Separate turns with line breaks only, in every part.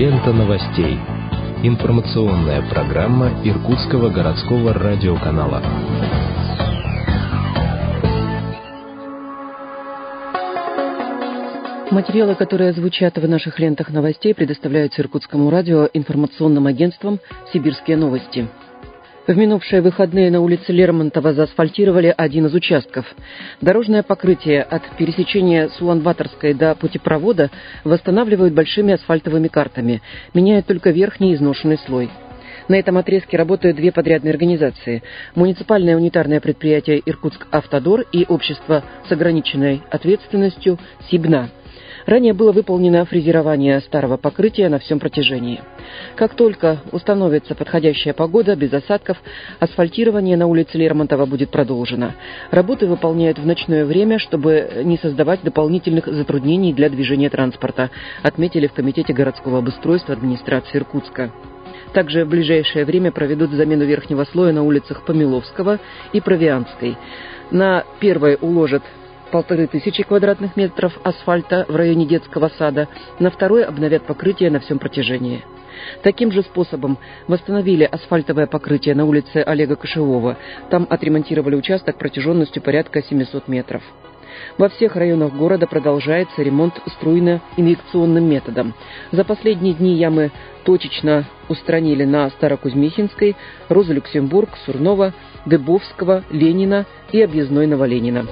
Лента новостей. Информационная программа Иркутского городского радиоканала.
Материалы, которые звучат в наших лентах новостей, предоставляются Иркутскому радио информационным агентством «Сибирские новости». В минувшие выходные на улице Лермонтова заасфальтировали один из участков. Дорожное покрытие от пересечения Сулан-Баторской до путепровода восстанавливают большими асфальтовыми картами, меняют только верхний изношенный слой. На этом отрезке работают две подрядные организации – муниципальное унитарное предприятие «Иркутск-Автодор» и общество с ограниченной ответственностью «Сибна». Ранее было выполнено фрезерование старого покрытия на всем протяжении. Как только установится подходящая погода, без осадков, асфальтирование на улице Лермонтова будет продолжено. Работы выполняют в ночное время, чтобы не создавать дополнительных затруднений для движения транспорта, отметили в Комитете городского обустройства администрации Иркутска. Также в ближайшее время проведут замену верхнего слоя на улицах Помиловского и Провианской. На первой уложат 1500 квадратных метров асфальта в районе детского сада, на второй обновят покрытие на всем протяжении. Таким же способом восстановили асфальтовое покрытие на улице Олега Кошевого. Там отремонтировали участок протяженностью порядка 700 метров. Во всех районах города продолжается ремонт струйно-инъекционным методом. За последние дни ямы точечно устранили на Старокузьмихинской, Роза-Люксембург, Сурнова, Дыбовского, Ленина и объездной Новоленина.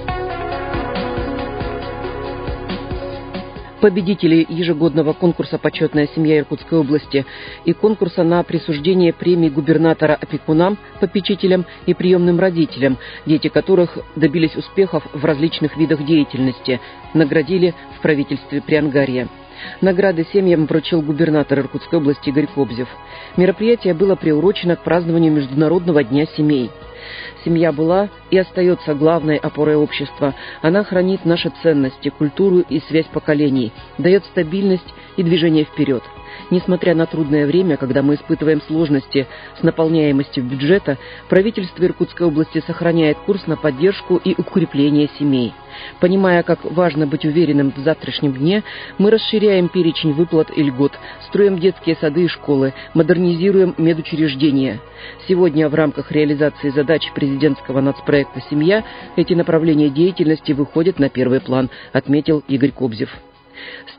Победители ежегодного конкурса «Почетная семья Иркутской области» и конкурса на присуждение премии губернатора опекунам, попечителям и приемным родителям, дети которых добились успехов в различных видах деятельности, наградили в правительстве Приангарья. Награды семьям вручил губернатор Иркутской области Игорь Кобзев. Мероприятие было приурочено к празднованию Международного дня семей. Семья была и остается главной опорой общества. Она хранит наши ценности, культуру и связь поколений, дает стабильность и движение вперед. Несмотря на трудное время, когда мы испытываем сложности с наполняемостью бюджета, правительство Иркутской области сохраняет курс на поддержку и укрепление семей. Понимая, как важно быть уверенным в завтрашнем дне, мы расширяем перечень выплат и льгот, строим детские сады и школы, модернизируем медучреждения. Сегодня в рамках реализации задач президентского нацпроекта «Семья» эти направления деятельности выходят на первый план, отметил Игорь Кобзев. С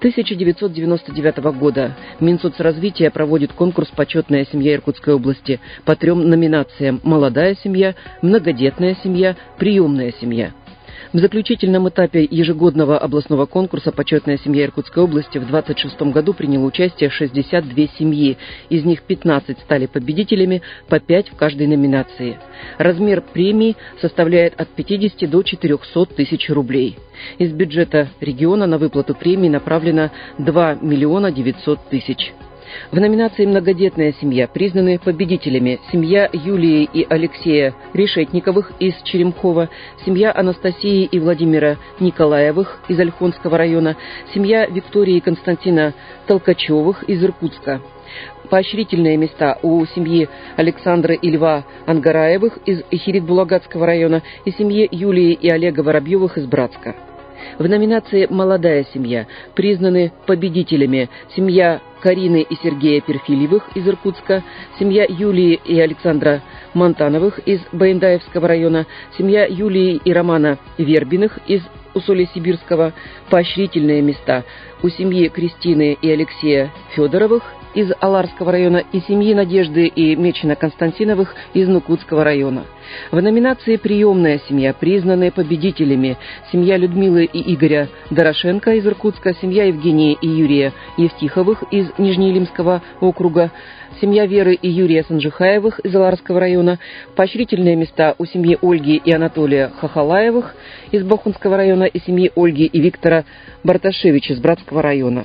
1999 года Минсоцразвитие проводит конкурс «Почетная семья Иркутской области» по 3 номинациям: «Молодая семья», «Многодетная семья», «Приемная семья». В заключительном этапе ежегодного областного конкурса «Почетная семья Иркутской области» в 2026 году приняло участие 62 семьи. Из них 15 стали победителями, по 5 в каждой номинации. Размер премии составляет от 50 до 400 тысяч рублей. Из бюджета региона на выплату премии направлено 2 900 000. В номинации «Многодетная семья» признаны победителями семья Юлии и Алексея Решетниковых из Черемхова, семья Анастасии и Владимира Николаевых из Ольхонского района, семья Виктории и Константина Толкачевых из Иркутска. Поощрительные места у семьи Александра и Льва Ангараевых из Ихирит-Булагатского района и семьи Юлии и Олега Воробьевых из Братска. В номинации «Молодая семья» признаны победителями семья Карины и Сергея Перфильевых из Иркутска, семья Юлии и Александра Монтановых из Баендаевского района, семья Юлии и Романа Вербиных из Усолья-Сибирского. Поощрительные места у семьи Кристины и Алексея Федоровых из Аларского района и семьи Надежды и Мечина Константиновых из Нукутского района. В номинации «Приемная семья» признаны победителями семья Людмилы и Игоря Дорошенко из Иркутска, семья Евгения и Юрия Евтиховых из Нижнеилимского округа, семья Веры и Юрия Санжихаевых из Аларского района. Поощрительные места у семьи Ольги и Анатолия Хахалаевых из Бахунского района и семьи Ольги и Виктора Барташевича из Братского района.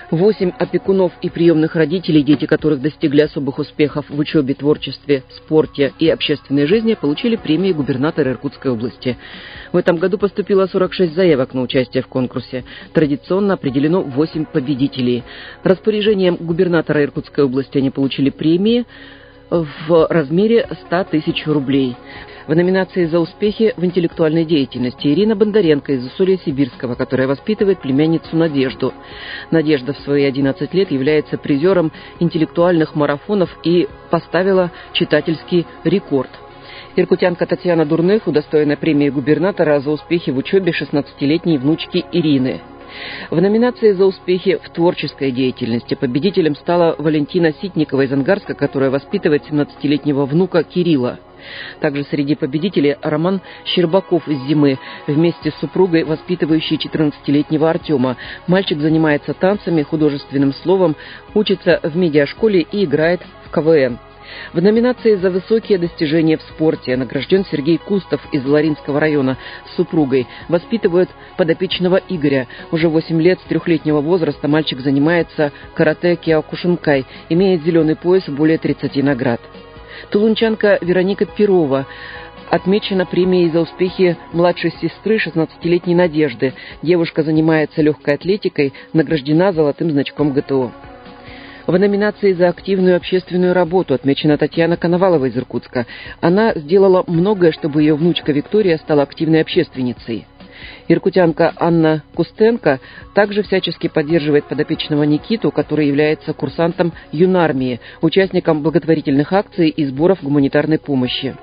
8 опекунов и приемных родителей, дети которых достигли особых успехов в учебе, творчестве, спорте и общественной жизни, получили премии губернатора Иркутской области. В этом году поступило 46 заявок на участие в конкурсе. Традиционно определено 8 победителей. Распоряжением губернатора Иркутской области они получили премии в размере 100 тысяч рублей. В номинации «За успехи в интеллектуальной деятельности» Ирина Бондаренко из Усолья-Сибирского, которая воспитывает племянницу Надежду. Надежда в свои 11 лет является призером интеллектуальных марафонов и поставила читательский рекорд. Иркутянка Татьяна Дурных удостоена премии губернатора за успехи в учебе 16-летней внучки Ирины. В номинации «За успехи в творческой деятельности» победителем стала Валентина Ситникова из Ангарска, которая воспитывает 17-летнего внука Кирилла. Также среди победителей Роман Щербаков из Зимы, вместе с супругой, воспитывающей 14-летнего Артема. Мальчик занимается танцами, художественным словом, учится в медиашколе и играет в КВН. В номинации «За высокие достижения в спорте» награжден Сергей Кустов из Ларинского района с супругой. Воспитывают подопечного Игоря. Уже 8 лет с 3-летнего возраста мальчик занимается карате киокушинкай, имеет зеленый пояс и более 30 наград. Тулунчанка Вероника Перова отмечена премией за успехи младшей сестры 16-летней Надежды. Девушка занимается легкой атлетикой, награждена золотым значком ГТО. В номинации «За активную общественную работу» отмечена Татьяна Коновалова из Иркутска. Она сделала многое, чтобы ее внучка Виктория стала активной общественницей. Иркутянка Анна Кустенко также всячески поддерживает подопечного Никиту, который является курсантом юнармии, участником благотворительных акций и сборов гуманитарной помощи.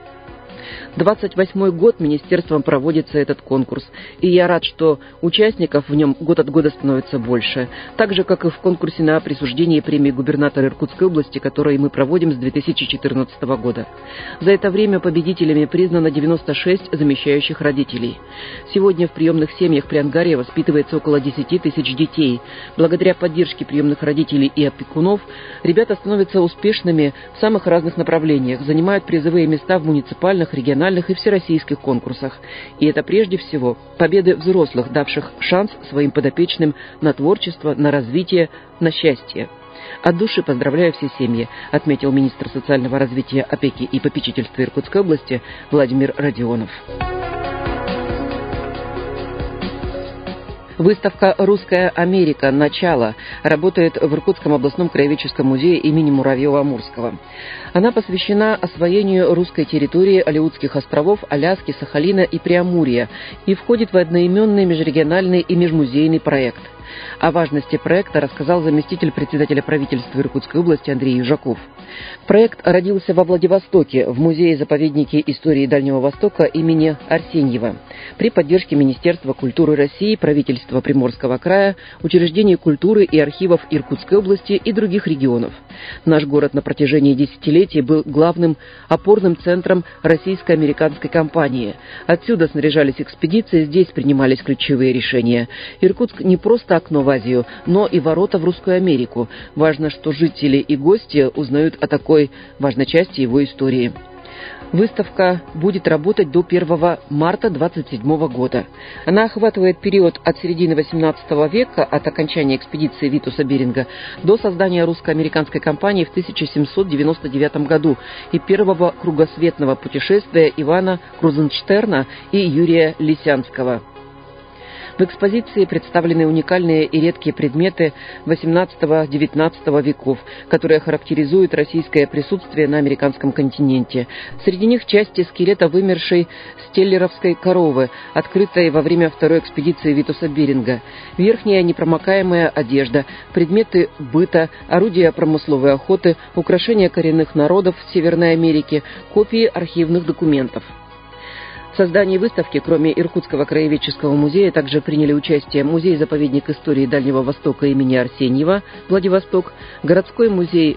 28-й год министерством проводится этот конкурс, и я рад, что участников в нем год от года становится больше, так же, как и в конкурсе на присуждение премии губернатора Иркутской области, который мы проводим с 2014 года. За это время победителями признано 96 замещающих родителей. Сегодня в приемных семьях при Ангаре воспитывается около 10 тысяч детей. Благодаря поддержке приемных родителей и опекунов ребята становятся успешными в самых разных направлениях, занимают призовые места в муниципальных, региональных и всероссийских конкурсах. И это прежде всего победы взрослых, давших шанс своим подопечным на творчество, на развитие, на счастье. От души поздравляю все семьи, отметил министр социального развития, опеки и попечительства Иркутской области Владимир Родионов. Выставка «Русская Америка. Начало» работает в Иркутском областном краеведческом музее имени Муравьева-Амурского. Она посвящена освоению русской территории Алеутских островов, Аляски, Сахалина и Преамурья и входит в одноименный межрегиональный и межмузейный проект. О важности проекта рассказал заместитель председателя правительства Иркутской области Андрей Южаков. Проект родился во Владивостоке, в музее-заповеднике истории Дальнего Востока имени Арсеньева, при поддержке Министерства культуры России, правительства Приморского края, учреждений культуры и архивов Иркутской области и других регионов. Наш город на протяжении десятилетий был главным опорным центром российско-американской кампании. Отсюда снаряжались экспедиции, здесь принимались ключевые решения. Иркутск не просто окно в Азию, но и ворота в Русскую Америку. Важно, что жители и гости узнают о такой важной части его истории. Выставка будет работать до 1 марта 1927 года. Она охватывает период от середины XVIII века, от окончания экспедиции Витуса Беринга, до создания русско-американской кампании в 1799 году и первого кругосветного путешествия Ивана Крузенштерна и Юрия Лисянского. В экспозиции представлены уникальные и редкие предметы XVIII-XIX веков, которые характеризуют российское присутствие на американском континенте. Среди них части скелета вымершей стеллеровской коровы, открытой во время второй экспедиции Витуса Беринга, верхняя непромокаемая одежда, предметы быта, орудия промысловой охоты, украшения коренных народов Северной Америки, копии архивных документов. В создании выставки, кроме Иркутского краеведческого музея, также приняли участие Музей-заповедник истории Дальнего Востока имени Арсеньева, Владивосток, городской музей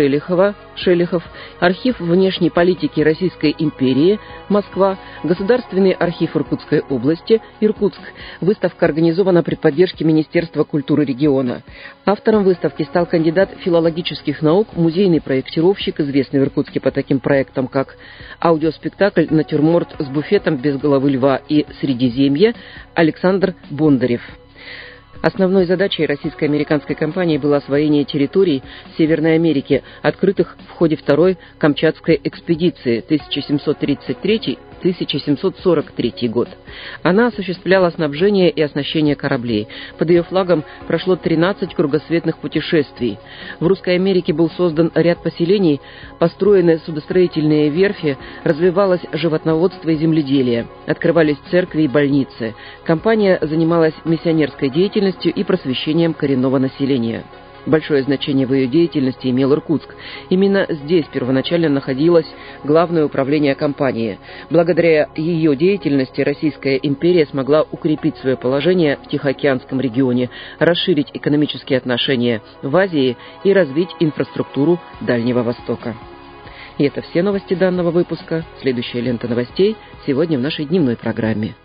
Шелихов, архив внешней политики Российской империи, Москва, Государственный архив Иркутской области, Иркутск. Выставка организована при поддержке Министерства культуры региона. Автором выставки стал кандидат филологических наук, музейный проектировщик, известный в Иркутске по таким проектам, как аудиоспектакль «Натюрморт с буфетом без головы льва» и «Средиземье» Александр Бондарев. Основной задачей российско-американской кампании было освоение территорий Северной Америки, открытых в ходе второй Камчатской экспедиции 1743 год. Она осуществляла снабжение и оснащение кораблей. Под ее флагом прошло 13 кругосветных путешествий. В Русской Америке был создан ряд поселений, построены судостроительные верфи, развивалось животноводство и земледелие, открывались церкви и больницы. Компания занималась миссионерской деятельностью и просвещением коренного населения. Большое значение в ее деятельности имел Иркутск. Именно здесь первоначально находилось главное управление компании. Благодаря ее деятельности Российская империя смогла укрепить свое положение в Тихоокеанском регионе, расширить экономические отношения в Азии и развить инфраструктуру Дальнего Востока. И это все новости данного выпуска. Следующая лента новостей сегодня в нашей дневной программе.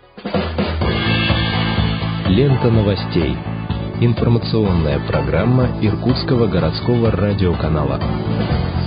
Лента новостей. Информационная программа Иркутского городского радиоканала.